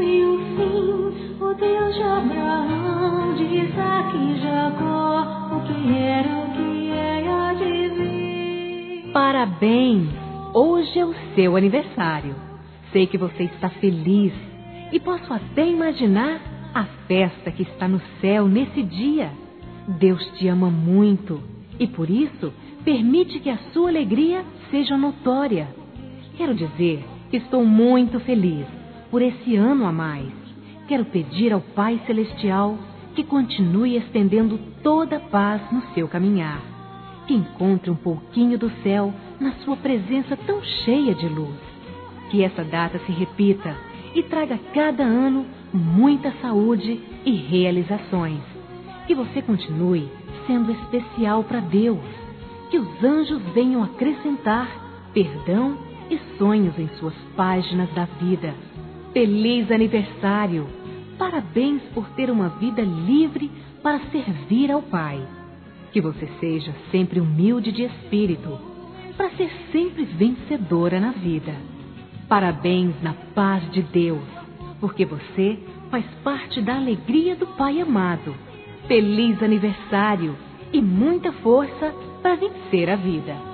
e o fim, o Deus de Abraão, de Isaac e Jacó, o que era, o que é, há de vir. Parabéns! Hoje é o seu aniversário. Sei que você está feliz e posso até imaginar a festa que está no céu nesse dia. Deus te ama muito e, por isso, permite que a sua alegria seja notória. Quero dizer que estou muito feliz por esse ano a mais. Quero pedir ao Pai Celestial que continue estendendo toda a paz no seu caminhar, que encontre um pouquinho do céu na sua presença tão cheia de luz. Que essa data se repita e traga cada ano muita saúde e realizações. Que você continue sendo especial para Deus. Que os anjos venham acrescentar perdão e sonhos em suas páginas da vida. Feliz aniversário! Parabéns por ter uma vida livre para servir ao Pai. Que você seja sempre humilde de espírito, para ser sempre vencedora na vida. Parabéns na paz de Deus, porque você faz parte da alegria do Pai amado. Feliz aniversário e muita força para vencer a vida.